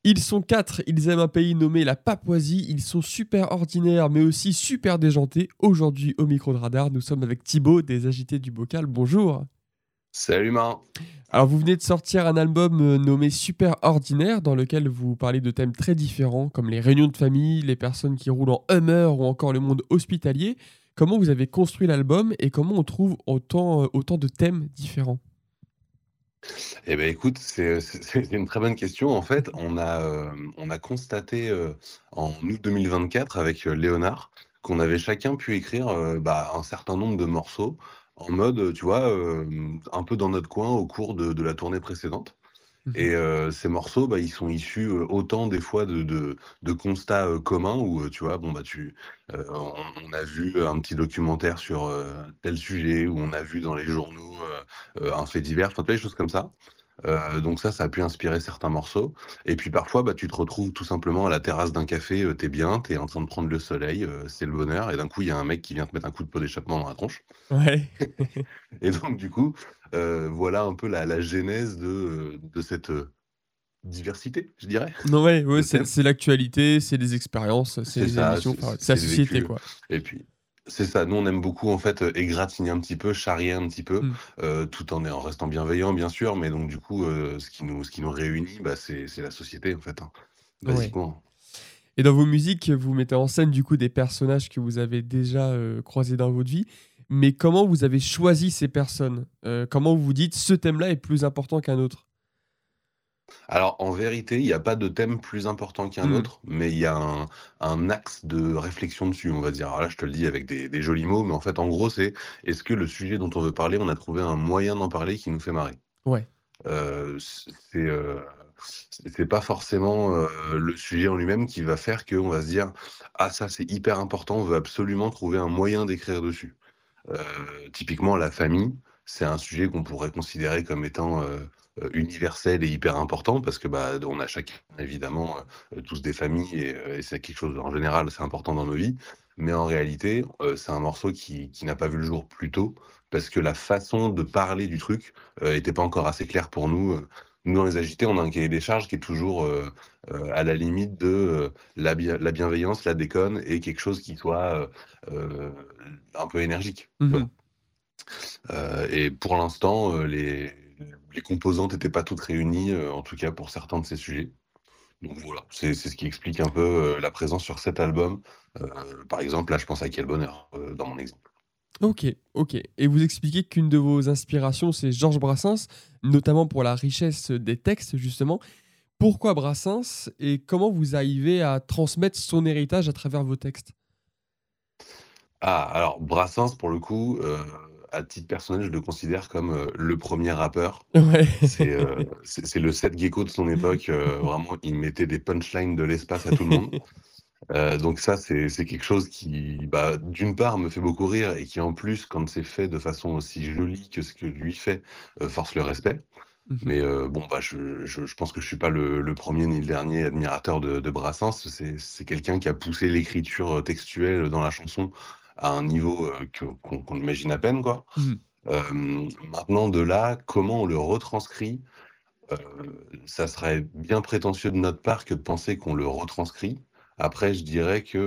Ils sont 4, ils aiment un pays nommé la Papouasie, ils sont super ordinaires mais aussi super déjantés. Aujourd'hui au micro de Radar, nous sommes avec Thibaut des Agités du Bocal. Bonjour. Salut Marin. Alors vous venez de sortir un album nommé Super Ordinaire dans lequel vous parlez de thèmes très différents comme les réunions de famille, les personnes qui roulent en Hummer ou encore le monde hospitalier. Comment vous avez construit l'album et comment on trouve autant de thèmes différents? Eh ben écoute, c'est une très bonne question. En fait, on a constaté, en août 2024 avec, Léonard, qu'on avait chacun pu écrire, un certain nombre de morceaux en mode, tu vois, un peu dans notre coin au cours de la tournée précédente. Mhm. Et ces morceaux, ils sont issus, autant des fois de constats, communs où, tu vois, on a vu un petit documentaire sur, tel sujet, ou on a vu dans les journaux, un fait divers, enfin, tu vois, des choses comme ça. Donc ça a pu inspirer certains morceaux. Et puis parfois, tu te retrouves tout simplement à la terrasse d'un café, tu bien, tu es en train de prendre le soleil, c'est le bonheur, et d'un coup, il y a un mec qui vient te mettre un coup de pot d'échappement dans la tronche. Ouais. Et donc du coup, voilà un peu la genèse de cette, diversité, je dirais, Non, ouais, ouais, de c'est thèmes. c'est l'actualité, c'est les expériences, c'est C'est les ça, émissions, c'est enfin, c'est c'est la c'est le société, vécu, quoi. et puis c'est ça. Nous, on aime beaucoup, en fait, égratigner un petit peu, charrier un petit peu, Mm. tout en restant bienveillant, bien sûr, mais donc du coup, ce qui nous réunit, c'est la société, en fait, hein, Ouais. basiquement. Et dans vos musiques, vous mettez en scène du coup des personnages que vous avez déjà croisés dans votre vie. Mais comment vous avez choisi ces personnes? Comment vous vous dites ce thème-là est plus important qu'un autre? Alors, en vérité, il y a pas de thème plus important qu'un Hmm. autre, mais il y a un axe de réflexion dessus, on va dire. Alors là, je te le dis avec des jolis mots, mais en fait, en gros, c'est: est-ce que le sujet dont on veut parler, on a trouvé un moyen d'en parler qui nous fait marrer? Ouais. C'est, c'est pas forcément, le sujet en lui-même qui va faire qu'on va se dire: «Ah, ça, c'est hyper important, on veut absolument trouver un moyen d'écrire dessus». Typiquement, la famille, c'est un sujet qu'on pourrait considérer comme étant, universel et hyper important parce que, on a chacun évidemment, tous des familles, et c'est quelque chose, en général, c'est important dans nos vies. Mais en réalité, c'est un morceau qui n'a pas vu le jour plus tôt parce que la façon de parler du truc, était pas encore assez claire pour nous. Nous, dans Les Agités, on a un cahier des charges qui est toujours, à la limite de, la bienveillance, la déconne et quelque chose qui soit, un peu énergique, tu Mhm. vois? Et pour l'instant, les composantes étaient pas toutes réunies, en tout cas pour certains de ces sujets. Donc voilà, c'est ce qui explique un peu, la présence sur cet album. Par exemple, là, je pense à Quel bonheur, dans mon exemple. Ok, ok. Et vous expliquez qu'une de vos inspirations, c'est Georges Brassens, notamment pour la richesse des textes, justement. Pourquoi Brassens et comment vous arrivez à transmettre son héritage à travers vos textes? Ah, alors Brassens, pour le coup, à titre personnel, je le considère comme, le premier rappeur. Ouais. C'est le Seth Gecko de son époque, vraiment, il mettait des punchlines de l'espace à tout le monde. Donc ça, c'est quelque chose qui, d'une part, me fait beaucoup rire, et qui, en plus, quand c'est fait de façon aussi jolie que ce que lui fait, force le respect. Mhm. Mais je pense que je suis pas le 1er ni le dernier admirateur de Brassens. C'est quelqu'un qui a poussé l'écriture, textuelle dans la chanson à un niveau, qu'on imagine à peine, quoi. Mhm. Maintenant, de là, comment on le retranscrit? Heu, Ça serait bien prétentieux de notre part que de penser qu'on le retranscrit. Après, je dirais que,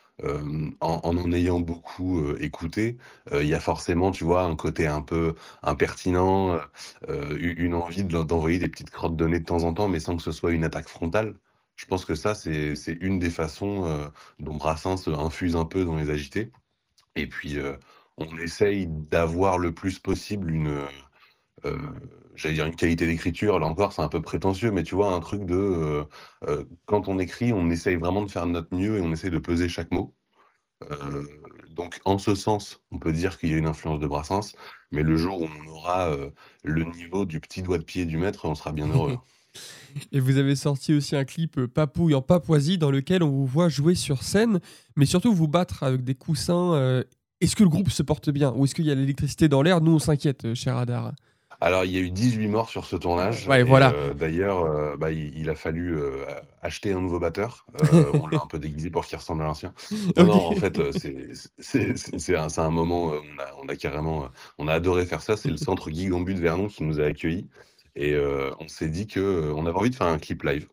en ayant beaucoup, écouté, il y a forcément, tu vois, un côté un peu impertinent, u une envie d'envoyer des petites crottes de nez de temps en temps, mais sans que ce soit une attaque frontale. Je pense que ça, c'est une des façons, dont Brassens, infuse un peu dans Les Agités. Et puis, on essaye d'avoir le plus possible Heu, j'allais dire une qualité d'écriture, là encore, c'est un peu prétentieux, mais tu vois, un truc de, quand on écrit, on essaye vraiment de faire de notre mieux et on essaye de peser chaque mot. Heu, donc en ce sens, on peut dire qu'il y a une influence de Brassens, mais le jour où on aura, le niveau du petit doigt de pied du maître, on sera bien heureux, hein. Et vous avez sorti aussi un clip Papouille en Papouasie dans lequel on vous voit jouer sur scène, mais surtout vous battre avec des coussins. Est-ce que le groupe se porte bien ou est-ce qu'il y a l'électricité dans l'air? Nous, on s'inquiète chez Radar. Alors, il y a eu 18 morts sur ce tournage, Ouais, et voilà. d'ailleurs, il a fallu, acheter un nouveau batteur. On l'a un peu déguisé pour qu'il ressemble à l'ancien. Non, non, en fait, Ok. c'est un moment, on a carrément, on a adoré faire ça. C'est le centre Guy Gambut de Vernon qui nous a accueillis, et on s'est dit que, on avait envie de faire un clip live.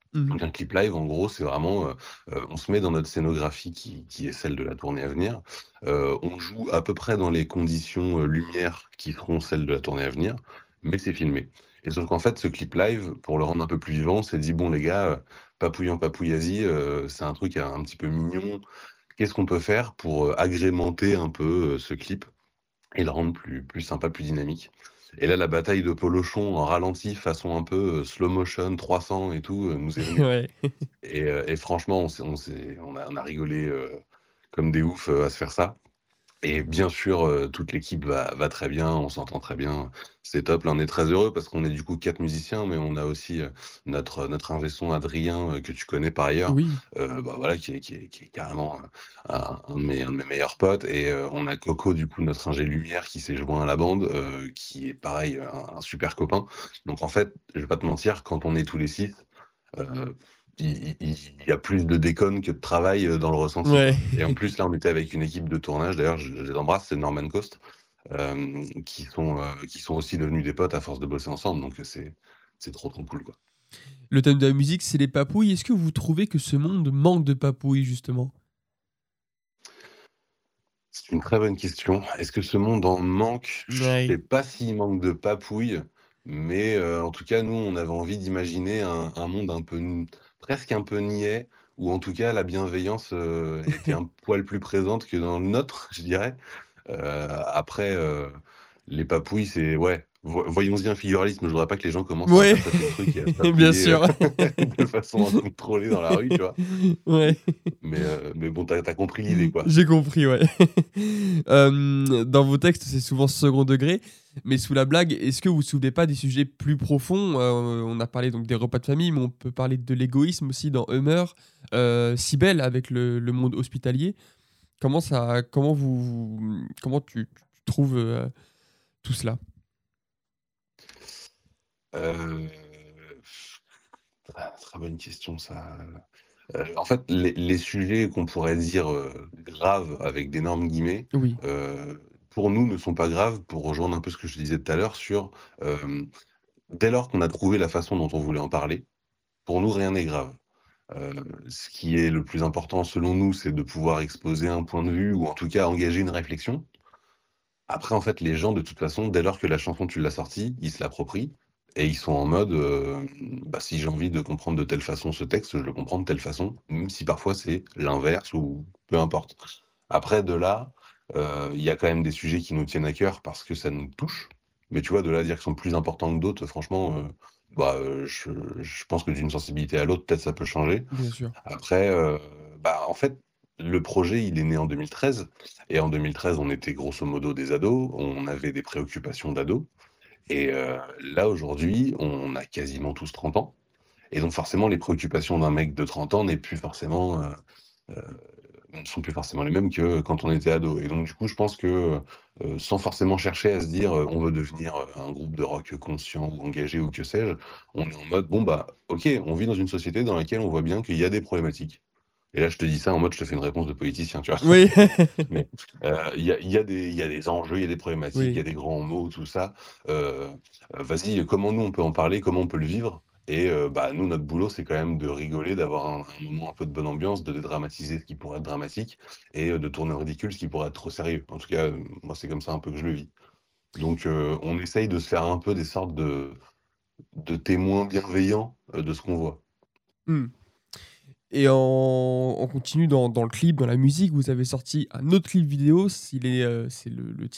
Mmh. Donc un clip live, en gros, c'est vraiment, on se met dans notre scénographie qui est celle de la tournée à venir. On joue à peu près dans les conditions, lumière qui seront celles de la tournée à venir, mais c'est filmé. Et sauf qu'en fait, ce clip live, pour le rendre un peu plus vivant, on s'est dit: «Bon les gars, papouille en papouillasie, c'est un truc un petit peu mignon. Qu'est-ce qu'on peut faire pour, agrémenter un peu, ce clip et le rendre plus sympa, plus dynamique?» Et là, la bataille de Polochon en ralenti façon un peu, slow motion 300 et tout, nous est venue. Ouais. Et franchement, on a rigolé, comme des oufs, à se faire ça. Et bien sûr, toute l'équipe va très bien, on s'entend très bien, c'est top. Là, on est très heureux parce qu'on est du coup 4 musiciens, mais on a aussi, notre ingé son Adrien, que tu connais par ailleurs, Oui. bah, voilà, qui est carrément, un de mes meilleurs potes. Et on a Coco, du coup, notre ingé lumière qui s'est joint à la bande, qui est pareil, un super copain. Donc en fait, je vais pas te mentir, quand on est tous les 6, Heu, il y a plus de déconne que de travail, dans le ressenti, Ouais. quoi. Et en plus, là, on était avec une équipe de tournage, d'ailleurs, je les embrasse, c'est Norman Coast, qui sont aussi devenus des potes à force de bosser ensemble, donc c'est trop, trop cool, quoi. Le thème de la musique, c'est les papouilles. Est-ce que vous trouvez que ce monde manque de papouilles, justement? C'est une très bonne question. Est-ce que ce monde en manque? Je sais Ouais. pas s'il manque de papouilles, mais en tout cas, nous, on avait envie d'imaginer un monde un peu presque un peu niais, où en tout cas la bienveillance, était un poil plus présente que dans le nôtre, je dirais. Après, les papouilles, c'est ouais, voyons-y un figuralisme. Je voudrais pas que les gens commencent à Ouais, interpréter le truc et à se bien papouiller, sûr. de façon incontrôlée dans la rue, tu vois? Ouais. Mais bon, tu as compris l'idée, quoi. J'ai compris, ouais. Dans vos textes, c'est souvent second degré, mais sous la blague, est-ce que vous soulevez pas des sujets plus profonds? On a parlé donc des repas de famille, mais on peut parler de l'égoïsme aussi dans Humeur, Cybèle avec le monde hospitalier. Comment tu trouves, tout cela? Heu, très bonne question ça. En fait, les sujets qu'on pourrait dire, «graves» avec d'énormes guillemets, Oui, pour nous ne sont pas graves, pour rejoindre un peu ce que je disais tout à l'heure sur, dès lors qu'on a trouvé la façon dont on voulait en parler, pour nous rien n'est grave. Heu, Ce qui est le plus important selon nous, c'est de pouvoir exposer un point de vue ou en tout cas engager une réflexion. Après, en fait, les gens, de toute façon, dès lors que la chanson, tu l'as sortie, ils se l'approprient et ils sont en mode, bah, si j'ai envie de comprendre de telle façon ce texte, je le comprends de telle façon, même si parfois c'est l'inverse ou peu importe. Après, de là, il y a quand même des sujets qui nous tiennent à cœur parce que ça nous touche. Mais tu vois, de là à dire qu'ils sont plus importants que d'autres, franchement, bah, je pense que d'une sensibilité à l'autre, peut-être ça peut changer. bien sûr. Après, bah, en fait, le projet, il est né en 2013 et en 2013, on était grosso modo des ados, on avait des préoccupations d'ados et là, aujourd'hui, on a quasiment tous 30 ans et donc forcément, les préoccupations d'un mec de 30 ans heu, ne sont plus forcément les mêmes que quand on était ado et donc du coup, je pense que, sans forcément chercher à se dire, on veut devenir, un groupe de rock conscient ou engagé ou que sais-je, on est en mode: «Bon, bah, OK, on vit dans une société dans laquelle on voit bien qu'il y a des problématiques». Et là, je te dis ça en mode, je te fais une réponse de politicien, tu vois? Oui. Mais, il y a des enjeux, il y a des problématiques, il y Oui. a des grands mots, tout ça. Heu, Vas-y, comment nous on peut en parler? Comment on peut le vivre? Et bah, nous, notre boulot, c'est quand même de rigoler, d'avoir un moment un peu de bonne ambiance, de dédramatiser ce qui pourrait être dramatique et de tourner au ridicule ce qui pourrait être trop sérieux. En tout cas, moi, c'est comme ça un peu que je le vis. Donc, on essaye de se faire un peu des sortes de témoins bienveillants, de ce qu'on voit. Mmh. Et on continue dans le clip, dans la musique, vous avez sorti un autre clip vidéo, c'est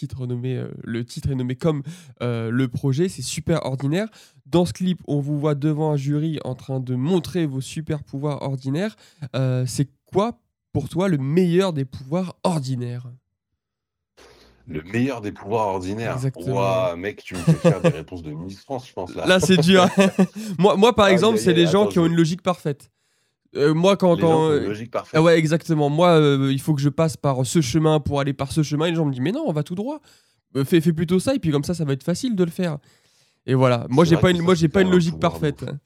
le titre est nommé comme, le projet, c'est Super Ordinaire. Dans ce clip, on vous voit devant un jury en train de montrer vos super pouvoirs ordinaires. C'est quoi pour toi le meilleur des pouvoirs ordinaires? Le meilleur des pouvoirs ordinaires? Exactement. Waouh, mec, tu me fais faire des réponses de Miss France, je pense là. Là, c'est dur. Moi, par Aïe, exemple, aïe, c'est aïe, les gens attends, qui ont je une logique parfaite. Moi, les gens qui ont une logique ah parfaite? ouais, exactement. Moi, il faut que je passe par ce chemin pour aller par ce chemin et les gens me disent: «Mais non, on va tout droit. Fais plutôt ça et puis comme ça va être facile de le faire» et voilà. C'est vrai que ça, Moi, j'ai c'est pas quand une même un logique pouvoir de parfaite. ouf.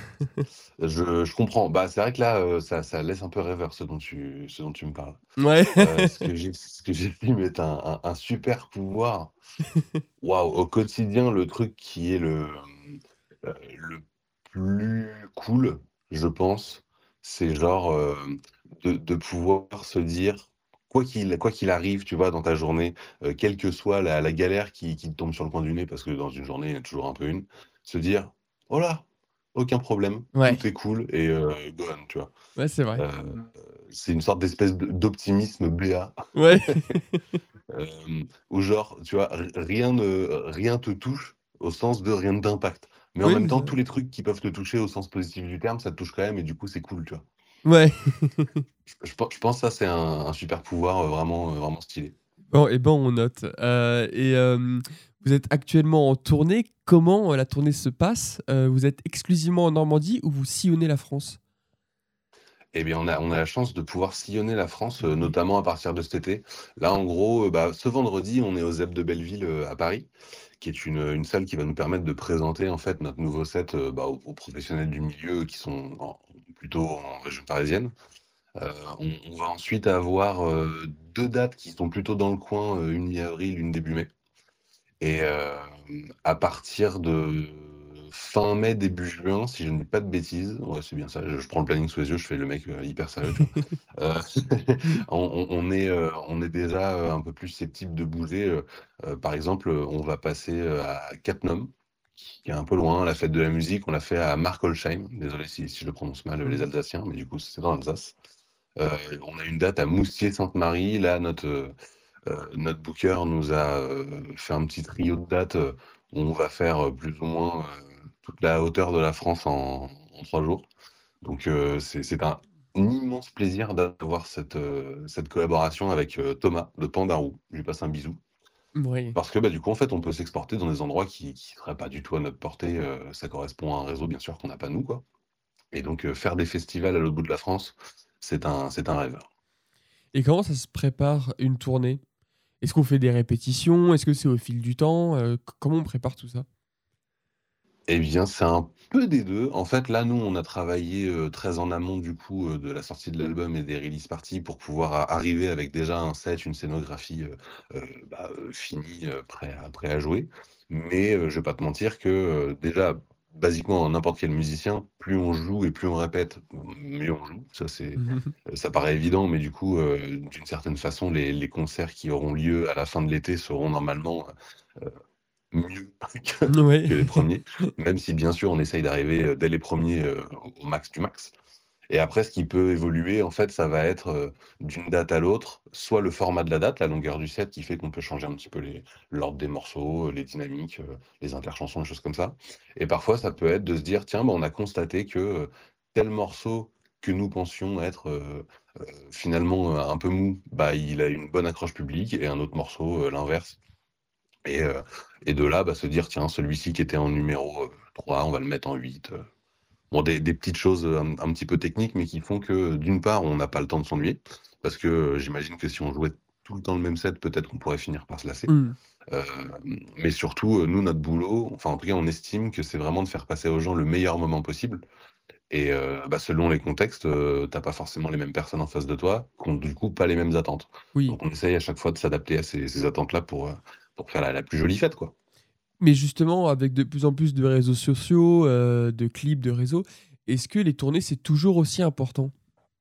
Je comprends. Bah, c'est vrai que là, ça laisse un peu rêveur ce dont tu me parles. Ouais. Ce que j'estime être un super pouvoir, waouh, au quotidien, le truc qui est le plus cool, je pense, c'est genre, de pouvoir se dire, quoi qu'il arrive, tu vois, dans ta journée, quelle que soit la galère qui te tombe sur le coin du nez, parce que dans une journée, il y en a toujours un peu une, se dire: «Oh là, aucun problème, Ouais, tout est cool et go on», tu vois? ouais, c'est vrai. Heu, c'est une sorte d'espèce d'optimisme béat, Ouais. où genre, tu vois, rien te touche au sens de rien ne t'impacte. Mais en Oui, même c'est temps, ça. tous les trucs qui peuvent te toucher au sens positif du terme, ça te touche quand même et du coup, c'est cool, tu vois? Ouais. Je pense que ça, c'est un super pouvoir, vraiment stylé. Bon et ben, on note, vous êtes actuellement en tournée. Comment, la tournée se passe? Vous êtes exclusivement en Normandie ou vous sillonnez la France? Eh bien, on a la chance de pouvoir sillonner la France, notamment à partir de cet été. Là, en gros, bah, ce vendredi, on est au ZEP de Belleville, à Paris, qui est une salle qui va nous permettre de présenter, en fait, notre nouveau set, bah, aux professionnels du milieu qui sont plutôt en région parisienne. On va ensuite avoir, 2 dates qui sont plutôt dans le coin, une mi-avril, une début mai. Et à partir de fin mai, début juin, si je ne dis pas de bêtises, ouais, c'est bien ça, je prends le planning sous les yeux, je fais le mec, hyper sérieux, tu vois? On est déjà, un peu plus susceptibles de bouger, par exemple, on va passer, à Cattenom, qui est un peu loin, la fête de la musique, on l'a fait à Markolsheim. Désolé si je le prononce mal, les Mmh. Alsaciens, mais du coup, c'est dans l'Alsace. Heu, on a une date à Moustier-Sainte-Marie. Là, notre booker nous a, fait un petit trio de dates, où on va faire, plus ou moins, toute la hauteur de la France en 3 jours. Donc c'est un immense plaisir d'avoir cette collaboration avec, Thomas de Pandarou. Je lui passe un bisou. Moui. Parce que, bah, du coup, en fait, on peut s'exporter dans des endroits qui seraient pas du tout à notre portée, ça correspond à un réseau, bien sûr, qu'on n'a pas nous, quoi. Et donc faire des festivals à l'autre bout de la France, c'est un rêve. Et comment ça se prépare une tournée? Est-ce qu'on fait des répétitions? Est-ce que c'est au fil du temps? Comment on prépare tout ça? Eh bien, c'est un peu des 2. En fait, là, nous, on a travaillé, très en amont, du coup, de la sortie de l'album et des release parties pour pouvoir arriver avec déjà un set, une scénographie, bah, finie, prêt à jouer. Mais, je vais pas te mentir que, déjà, basiquement, n'importe quel musicien, plus on joue et plus on répète, mieux on joue. Ça paraît évident, mais du coup, d'une certaine façon, les concerts qui auront lieu à la fin de l'été seront normalement, mieux que Ouais. que les premiers, même si bien sûr on essaye d'arriver, dès les premiers au max du max. Et après ce qui peut évoluer en fait, ça va être, d'une date à l'autre, soit le format de la date, la longueur du set qui fait qu'on peut changer un petit peu l'ordre des morceaux, les dynamiques, les interchansons, des choses comme ça. Et parfois ça peut être de se dire: «Tiens, bah, on a constaté que, tel morceau que nous pensions être, finalement, un peu mou, bah, il a une bonne accroche publique et un autre morceau, l'inverse». Et de là, bah, se dire: «Tiens, celui-ci qui était en numéro, 3, on va le mettre en 8». Bon, des petites choses, un petit peu techniques, mais qui font que, d'une part, on n'a pas le temps de s'ennuyer, parce que, j'imagine que si on jouait tout le temps le même set, peut-être qu'on pourrait finir par se lasser. Mmh. Mais surtout, nous, notre boulot, enfin, en tout cas, on estime que c'est vraiment de faire passer aux gens le meilleur moment possible et bah, selon les contextes, tu pas forcément les mêmes personnes en face de toi, qui ont du coup pas les mêmes attentes. Oui. Donc on essaye à chaque fois de s'adapter à ces attentes-là pour faire la plus jolie fête, quoi. Mais justement, avec de plus en plus de réseaux sociaux, de clips, de réseaux, est-ce que les tournées, c'est toujours aussi important?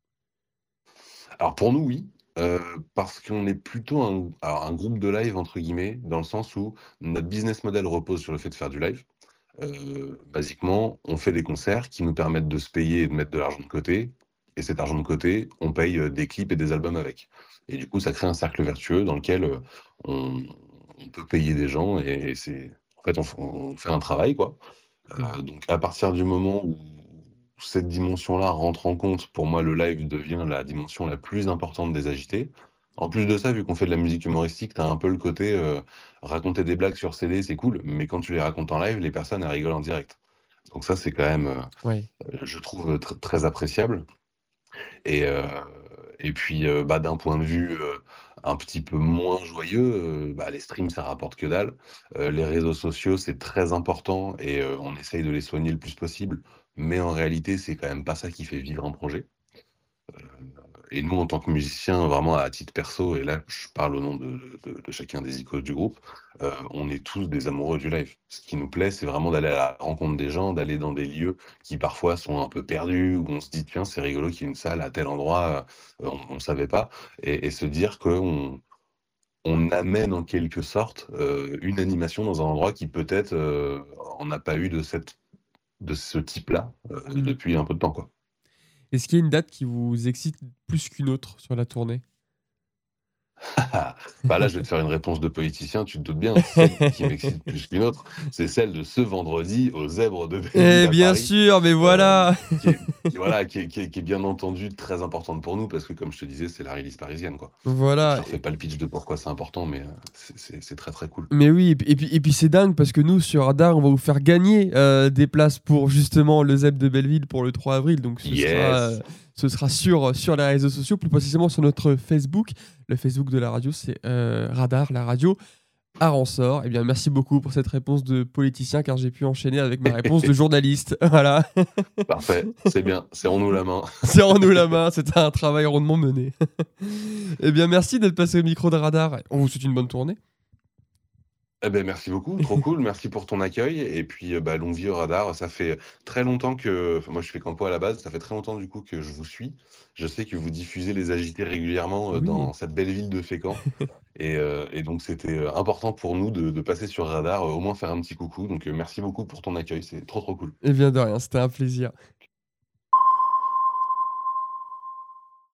Alors pour nous, oui, heu, parce qu'on est plutôt un «groupe de live» entre guillemets, dans le sens où notre business model repose sur le fait de faire du live. Basiquement, on fait des concerts qui nous permettent de se payer et de mettre de l'argent de côté et cet argent de côté, on paye, des clips et des albums avec et du coup, ça crée un cercle vertueux dans lequel, on on peut payer des gens et c'est en fait, on fait un travail, quoi. Mmh. Donc à partir du moment où cette dimension-là rentre en compte, pour moi, le live devient la dimension la plus importante des agités. En plus de ça, vu qu'on fait de la musique humoristique, tu as un peu le côté, raconter des blagues sur CD, c'est cool, mais quand tu les racontes en live, les personnes, elles rigolent en direct. Donc ça, c'est quand même, Ouais. je trouve, très appréciable et heu et puis, bah, d'un point de vue, un petit peu moins joyeux, bah, les streams, ça rapporte que dalle. Les réseaux sociaux, c'est très important et on essaye de les soigner le plus possible, mais en réalité, c'est quand même pas ça qui fait vivre un projet. Et nous, en tant que musiciens, vraiment à titre perso, et là, je parle au nom de chacun des icônes du groupe, on est tous des amoureux du live. Ce qui nous plaît, c'est vraiment d'aller à la rencontre des gens, d'aller dans des lieux qui parfois sont un peu perdus, où on se dit: «Tiens, c'est rigolo qu'il y ait une salle à tel endroit, on ne savait pas», et se dire qu'on amène en quelque sorte, une animation dans un endroit qui peut-être, en n'a pas eu de ce type-là, Mmh. depuis un peu de temps, quoi. Est-ce qu'il y a une date qui vous excite plus qu'une autre sur la tournée? Bah, là, je vais te faire une réponse de politicien, tu te doutes bien, celle qui m'excite plus qu'une autre, c'est celle de ce vendredi aux Zèbres de Belleville Eh à bien Paris, sûr, mais hem, voilà! voilà, qui est bien entendu très importante pour nous parce que comme je te disais, c'est la release parisienne, quoi. Donc je te Voilà. refais pas le pitch de pourquoi c'est important, mais c'est très, très cool. Mais oui, et puis c'est dingue parce que nous, sur Radar, on va vous faire gagner des places pour justement le ZEP de Belleville pour le 3 avril. Donc Yes! ce sera sur les réseaux sociaux, plus précisément sur notre Facebook. Le Facebook de la radio, c'est Radar, la radio à Ransort. Eh bien, merci beaucoup pour cette réponse de politicien, car j'ai pu enchaîner avec ma réponse de journaliste. Voilà, Parfait, c'est bien, serrons-nous la main. serrons-nous la main, c'était un travail rondement mené. Eh bien, merci d'être passé au micro de Radar. On vous souhaite une bonne tournée. Eh beh, merci beaucoup, trop cool, merci pour ton accueil et puis, bah, longue vie au radar. Ça fait très longtemps que moi je fais campo à la base, ça fait très longtemps du coup que je vous suis. Je sais que vous diffusez Les Agités régulièrement, Oui. dans cette belle ville de Fécamp et donc c'était, important pour nous de passer sur radar, au moins faire un petit coucou donc merci beaucoup pour ton accueil, c'est trop, trop cool. Eh bien, de rien, c'était un plaisir.